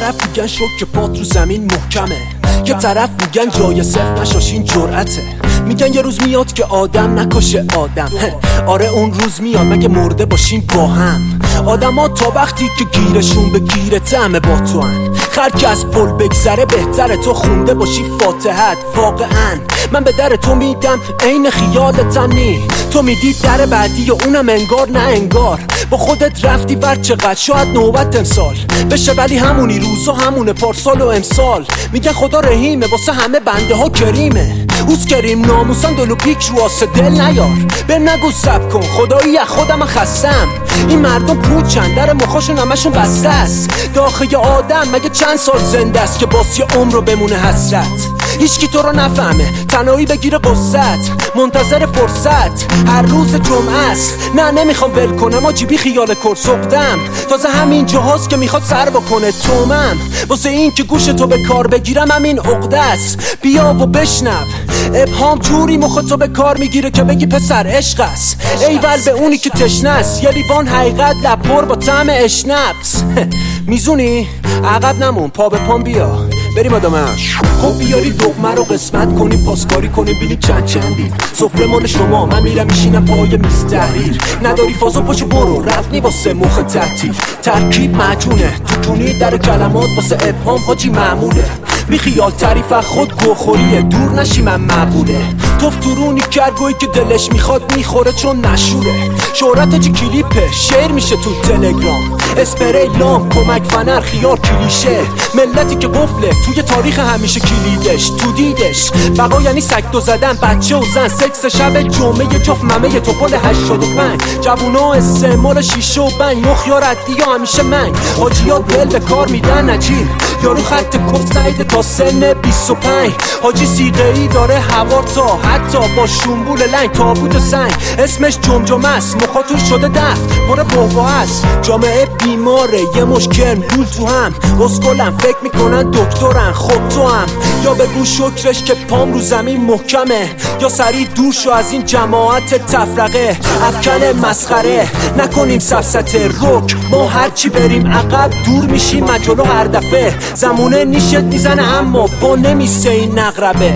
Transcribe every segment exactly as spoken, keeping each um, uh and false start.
طرف میگن شوک پات رو زمین محکمه، یه طرف میگن جای صفر نشاشین جرأته، میگن یه روز میاد که آدم نکشه آدم. آره اون روز میاد مگه مرده باشین با هم. آدم ها تا وقتی که گیرشون به گیرت همه با تو هن. هر که از پل بگذره بهتره تو خونده باشی فاتحت. واقعا من به در تو میدم عین خیالتم نی، تو میدی در بعدی و اونم انگار نه انگار. با خودت رفتی ور چقدر شاید نوبت امسال بشه، ولی همونی روزا همونه پارسال و امسال. میگن خدا رحیمه واسه همه بنده ها کریمه، اوز کریم ناموسن دلو پیک رو آسه دل نیار. به نگو سب کن خدایی از خودم خستم، این مردم پوچن در مخاشون همشون بسته است. داخل آدم مگه چند سال زنده است که باسی عمر رو بمونه حسرت. هیچکی تو رو نفهمه تنهایی بگیره قصت، منتظر فرصت هر روز جمعه است. نه نمیخوام ول کنم آجی بی خیال کرسقدم، تازه همین جاهاست که میخواد سر بکنه تومم. واسه این که گوش تو به کار بگیرم همین عقده است. بیا و بشنو ابهام جوری مخ تو به کار میگیره که بگی پسر عشق است. ایول به اونی که تشنه است، یه لیوان حقیقت لب پر با طعم اشنبس. میزونی عقب نمون پا به پام بیا بریم آدمش. خب بیاری دقمه رو قسمت کنیم پاسکاری کنیم بیلی چند چندی. سفره مال شما من میرم میشینم پای میز تحریر. نداری فازو پاشو برو رفت واسه مخ تعطیل. ترکیب معجونه تو جونی در کلمات واسه ابهام حاجی معموله. بی خیال تعریف خود گوخوریه دور نشی من مقبوله. توف تورونی کرگویی که دلش میخواد میخوره چون نشوره. شهرت چی کلیپه شیر میشه تو تلگرام. اسپری لام کمک فنر خیار کلیشه. ملتی که قفله توی تاریخ همیشه کلیدش تو دیدش. بقا یعنی سکتو زدن بچه و زن سکس شب جمعه جفت ممه توپل هشتاد و پنج. جوونا استعمال شیشه و بنگ مخیار عدی همیشه منگ. حاجیات دل به کار میدن نجیب یارو خط کف سعید تا سن بیست و پنج. حاجی سیغه ای داره هوار تا حتی با شنبول لنگ تابوت سنگ. اسمش جمجمه است مخاطور شده دست مره بابا است. جامعه بیماره یه مشکل لول تو هم اسکلم فکر میکنن دکترن. خب تو هم یا بگو شکرش که پام رو زمین محکمه، یا سریع دور شو از این جماعت تفرقه. افکن مسخره نکنیم سفسته رک، ما هرچی بریم عقب دور میشیم مجلو هر دفعه. زمونه نیشت میزنه اما با نمیسته این نقربه.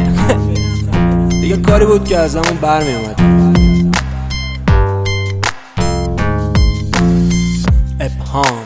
دیگه کاری بود که از همون برمی اومد. ابهام